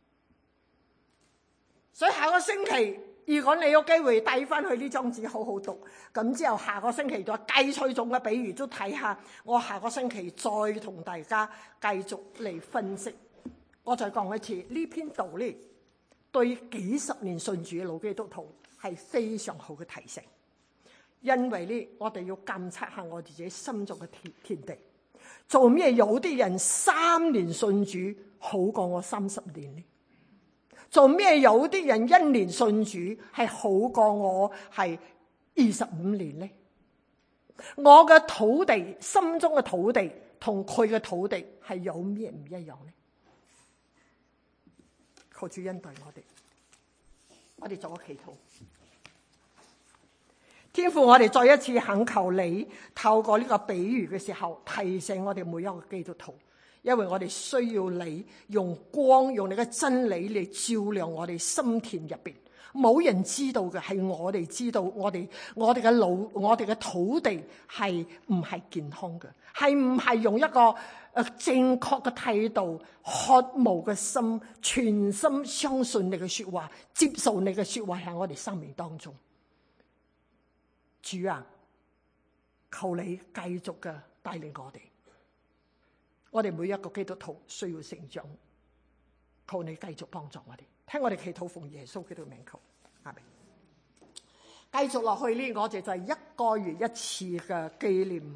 所以下個星期，如果你有機會帶翻去呢張紙好好讀，咁之後下個星期再芥菜種嘅比喻都睇下。我下個星期再同大家繼續嚟分析。我再講一次，呢篇道呢對幾十年信主嘅老基督徒係非常好嘅提醒，因為呢我哋要監察下我自己心中嘅田田地，做咩有啲人三年信主好過我三十年呢？做咩有啲人一年信主係好過我係二十五年呢？我嘅土地，心中嘅土地同佢嘅土地係有咩唔一樣呢？ 求主恩待我哋。我哋做個祈禱。天父，我哋再一次懇求你透過呢個比喻嘅時候，提醒我哋每一個基督徒，因為我哋需要你用光，用你嘅真理嚟照亮我哋心田入邊。冇人知道嘅，係我哋知道，我哋我哋嘅腦，我哋嘅土地係唔係健康嘅，係唔係用一個誒正確嘅態度、渴慕嘅心、全心相信你嘅說話，接受你嘅說話喺我哋生命當中。主啊，求你繼續嘅帶領我哋，我哋每一個基督徒需要成長，求你繼續幫助我哋。聽我哋祈禱奉耶穌基督名求，阿們。繼續落去呢，我哋就係一個月一次嘅紀念，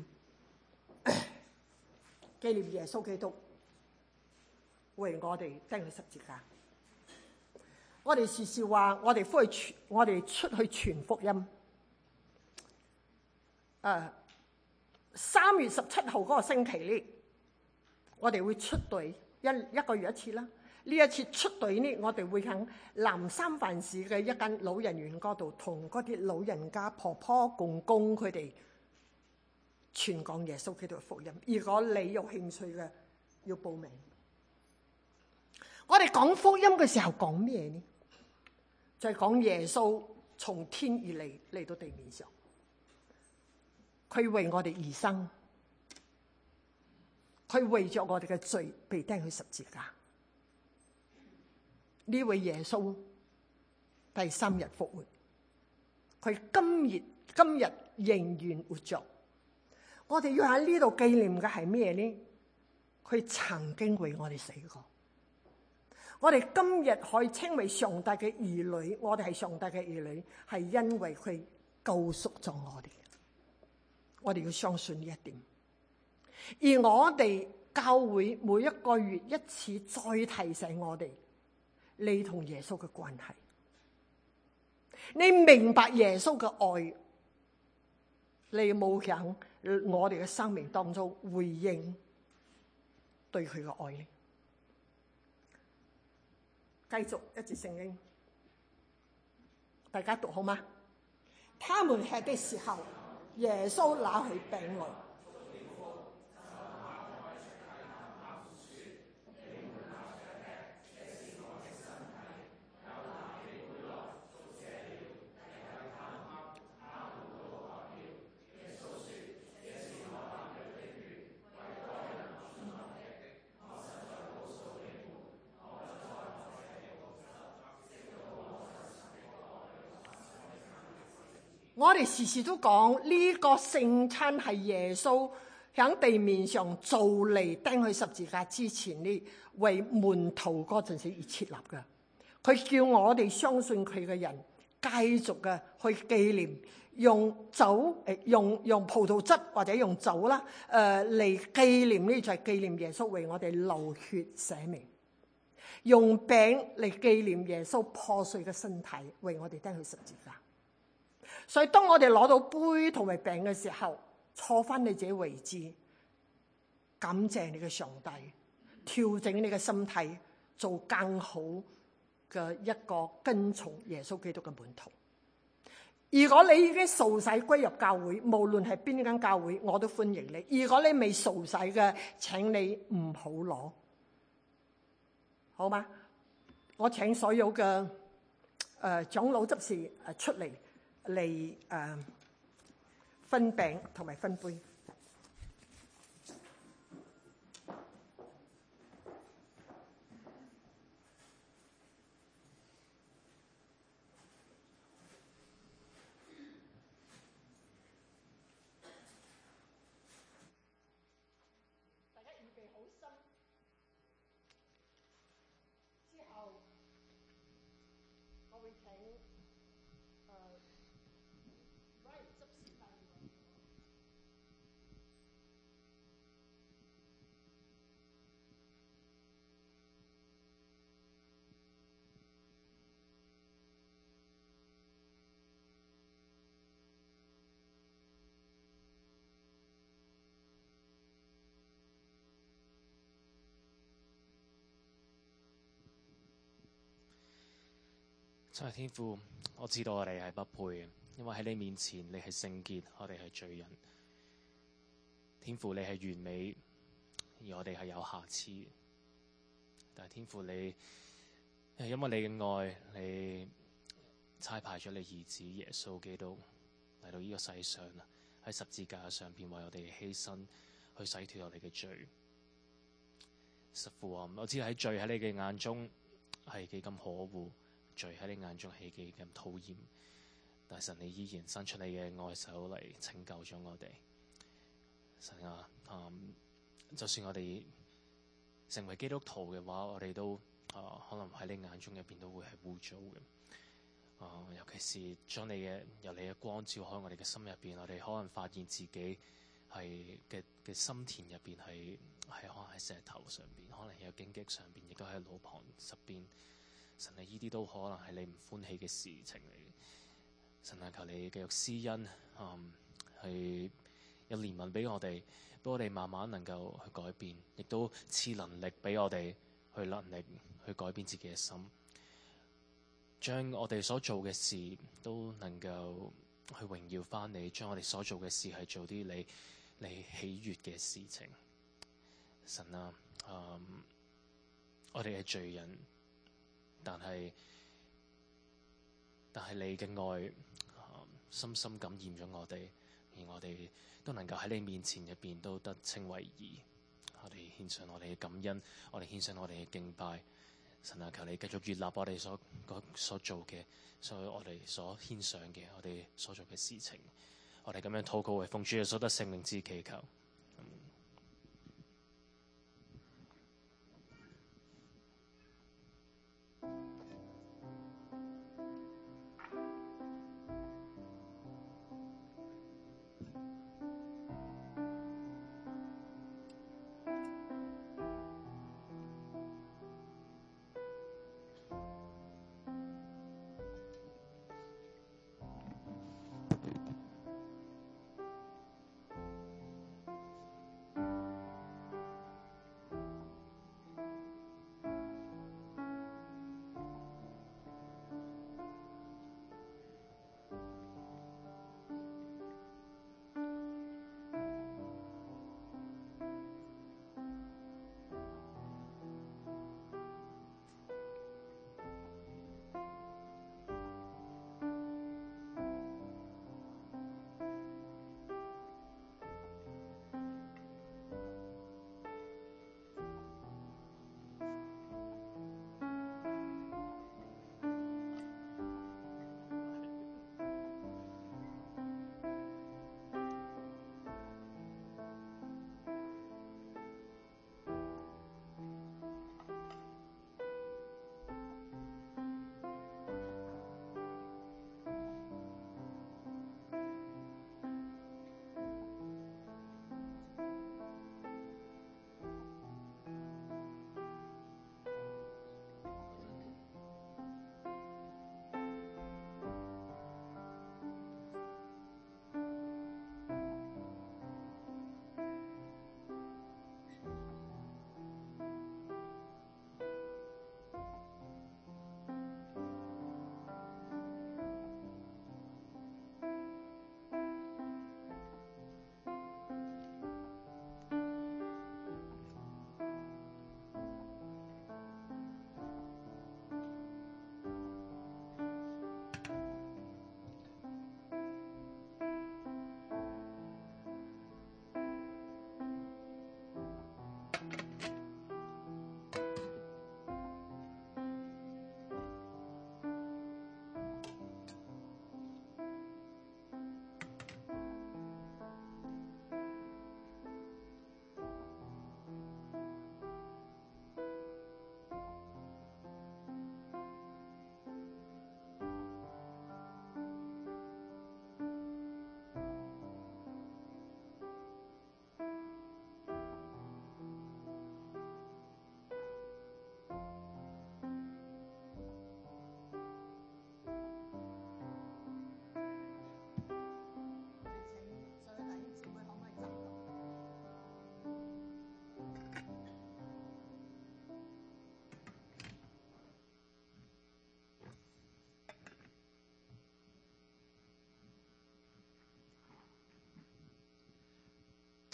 紀念耶穌基督為我哋釘喺十字架。我哋時時話，我哋出去傳，我哋出去傳福音。誒、呃，三月十七號嗰個星期呢，我哋會出隊一一個月一次啦。呢一次出隊呢，我哋會喺南三藩市嘅一間老人院嗰度，同嗰啲老人家婆婆公公佢哋傳講耶穌基督嘅福音。如果你有興趣嘅，要報名。我哋講福音嘅時候講咩呢？就係講耶穌從天而嚟，嚟到地面上，佢為我哋而生，佢為咗我哋嘅罪被釘去十字架。呢位耶穌第三日復活，佢今日今日仍然活着。我哋要喺呢度紀念嘅係咩呢？佢曾經為我哋死過。我哋今日可以稱為上帝嘅兒女，我哋係上帝嘅兒女，係因為佢救贖咗我哋。我哋要相信呢一點。而我哋教會每一個月一次再提醒我哋，你同耶穌嘅關係，你明白耶穌嘅愛，你冇響我哋嘅生命當中回應對佢嘅愛呢？繼續一節聖經，大家讀好嗎？他們吃的時候，耶穌拿起餅來。我哋時時都講呢個聖餐係耶穌喺地面上做嚟釘去十字架之前呢，為門徒嗰陣時而設立嘅。佢叫我哋相信佢嘅人繼續嘅去紀念，用酒誒，用用葡萄汁或者用酒啦，誒嚟紀念呢，就係紀念耶穌為我哋流血捨命；用餅嚟紀念耶穌破碎嘅身體為我哋釘去十字架。所以當我哋攞到杯同埋餅嘅時候，坐翻你自己位置，感謝你嘅上帝，調整你嘅心態，做更好嘅一個跟從耶穌基督嘅門徒。如果你已經受洗歸入教會，無論係邊間教會，我都歡迎你。如果你未受洗嘅，請你唔好攞，好嗎？我請所有嘅誒、呃、長老執事誒出嚟。嚟誒、呃、分餅同埋分杯。大家預備好心，之後我會請誒。呃真係天父，我知道我哋係不配嘅，因為喺你面前你係聖潔，我哋係罪人。天父你係完美，而我哋係有瑕疵。但係天父你，因為你嘅愛，你差派咗你兒子耶穌基督嚟到呢個世上啊，喺十字架上邊為我哋犧牲，去洗脫我哋嘅罪。實父啊，我知喺罪喺你嘅眼中係幾咁可惡。罪喺你眼中係幾咁討厭，但神你依然伸出你嘅愛手嚟拯救咗我哋。神啊，嗯，就算我哋成為基督徒嘅話，我哋都啊、呃、可能喺你眼中入邊都會係污糟嘅。啊、呃，尤其是將你嘅由你嘅光照開我哋嘅心入邊，我哋可能發現自己係嘅嘅心田入邊係係可能喺石頭上邊，可能有荊棘上邊，亦都喺路旁側邊。神啊，呢啲都可能係你唔歡喜嘅事情嚟。神啊，求你繼續施恩，嗯，係有憐憫俾我哋，俾我哋慢慢能夠去改變，亦都賜能力俾我哋去能力去改變自己嘅心，將我哋所做嘅事都能夠去榮耀翻你，將我哋所做嘅事係做啲你你喜悅嘅事情。神啊，嗯，我哋係罪人。但係，但係你嘅愛、呃、深深感染咗我哋，而我哋都能夠喺你面前入邊都得稱為義。我哋獻上我哋嘅感恩，我哋獻上我哋嘅敬拜。神啊，求你繼續悅納我哋所所做嘅，所以我哋所獻上嘅，我哋所做嘅事情。我哋咁樣禱告，為奉主耶穌得聖靈之祈求。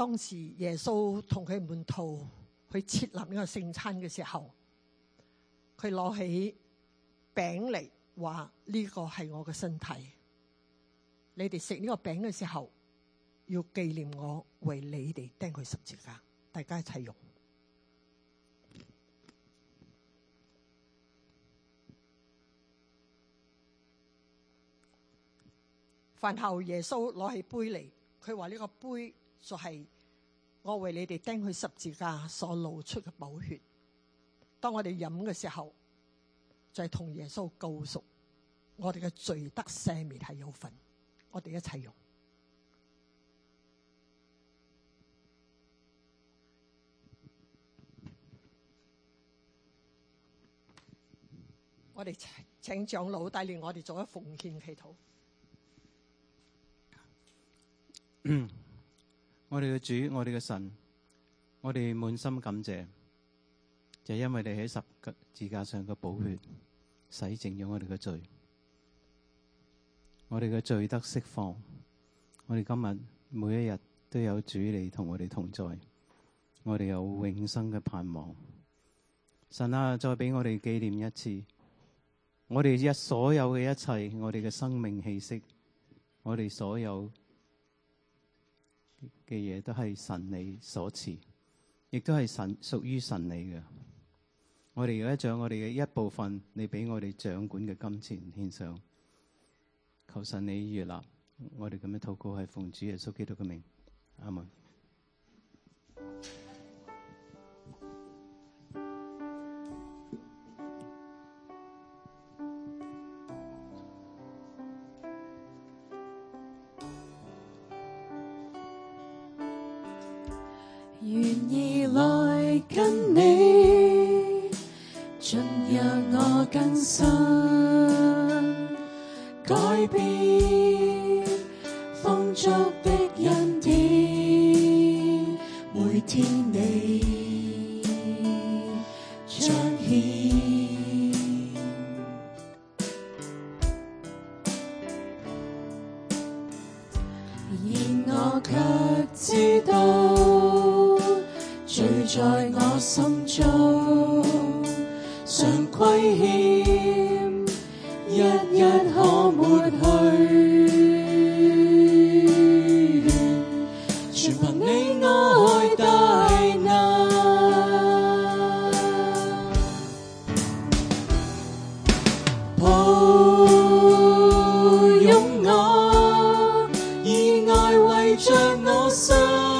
當時耶穌同佢門徒去設立呢個聖餐嘅時候，佢攞起餅嚟話呢個係我嘅身體，你哋食呢個餅嘅時候要紀念我為你哋釘佢十字架。大家一齊用。飯後耶穌攞起杯嚟，佢話呢個杯就係我為你哋釘佢十字架所露出嘅寶血。當我哋飲嘅時候，就係同耶穌告贖我哋嘅罪得赦免係有份。我哋一齊用。我哋請長老帶領我哋做一奉獻祈禱。 我哋嘅主，我哋嘅神，我哋滿心感謝，就因為你喺十字架上嘅寶血洗淨咗我哋嘅罪，我哋嘅罪得釋放。我哋今日每一日都有主你同我哋同在，我哋有永生嘅盼望。神啊，再俾我哋紀念一次，我哋一所有嘅一切，我哋嘅生命氣息，我哋所有嘅嘢都係神你所賜，亦都係神屬於神你嘅。我哋而家將我哋嘅一部分，你俾我哋掌管嘅金錢獻上，求神你悅納。我哋咁樣禱告係奉主耶穌基督嘅名，阿門。 願意來跟你進入我更新，改變豐足的恩典，每天你彰顯，而我卻知道罪在我心中常虧欠，一一可抹去，全憑你愛大能，抱擁我，以愛圍着我心。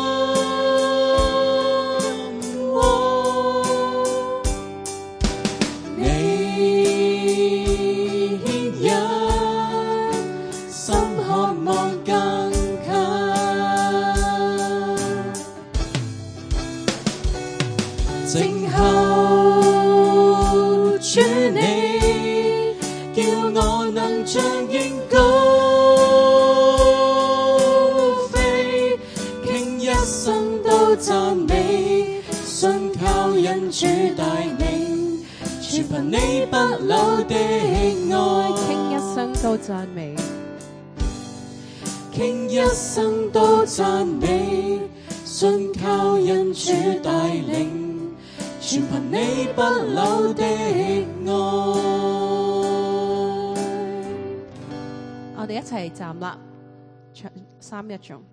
像鷹高飛，傾一生都讚美，信靠恩主帶領，全憑你不朽的愛，傾一生都讚美，傾一生都讚美，信靠恩主帶領，全憑你不朽的愛。我哋一齊站立，唱三一頌。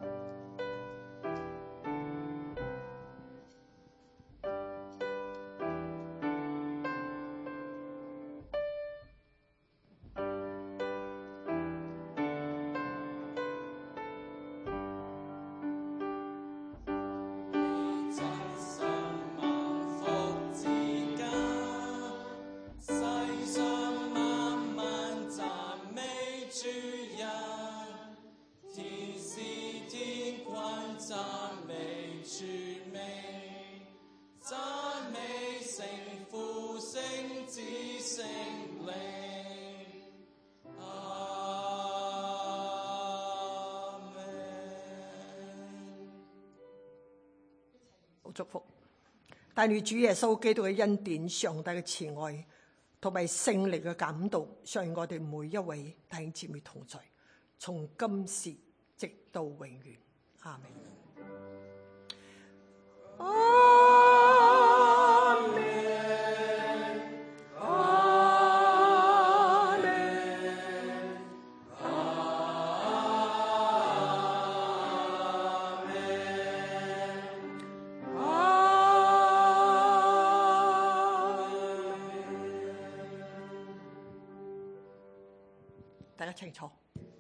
祝福，但願主耶穌基督嘅恩典、上帝嘅慈愛同埋聖靈嘅感動，上我哋每一位弟兄姊妹同在，從今時直到永遠。阿們。 大家清楚。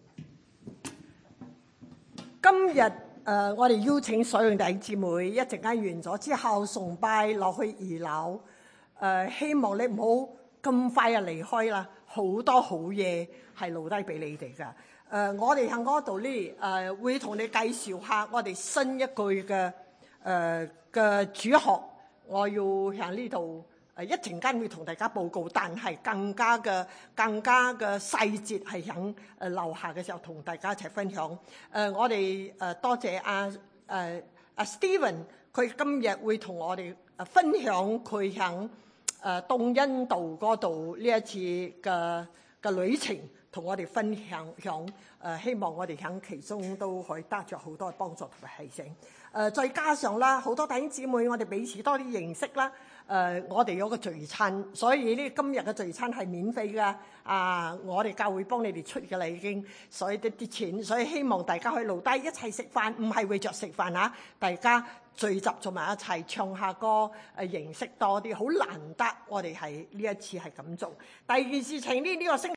今日誒、呃，我哋邀請所有弟兄姊妹一陣間完咗之後，崇拜落去二樓。誒、呃，希望你唔好咁快就離開啦，好多好嘢係留低俾你哋噶。誒、呃，我哋喺嗰度咧誒，會同你介紹下我哋新一句嘅誒嘅主學。我要喺呢度。誒一陣間會同大家報告，但係更加嘅更加嘅細節係喺誒樓下嘅時候同大家一齊分享。誒、呃、我哋誒、呃、多謝阿誒阿 Steven， 佢今日會同我哋誒分享佢喺誒東印度嗰度呢一次嘅嘅旅程，同我哋分享響誒、呃，希望我哋喺其中都可以得着好多嘅幫助同埋提醒。誒、呃、再加上啦，好多弟兄姊妹，我哋彼此多啲認識啦。誒、呃，我哋有個聚餐，所以呢今日嘅聚餐係免費㗎。啊，我哋教會幫你哋出嘅啦已經，所以啲啲錢，所以希望大家可以留低一齊食飯，唔係為着食飯嚇，大家聚集做埋一齊唱下歌，誒、呃、認識多啲，好難得我哋係呢一次係咁做。第二件事情呢，呢、呢個星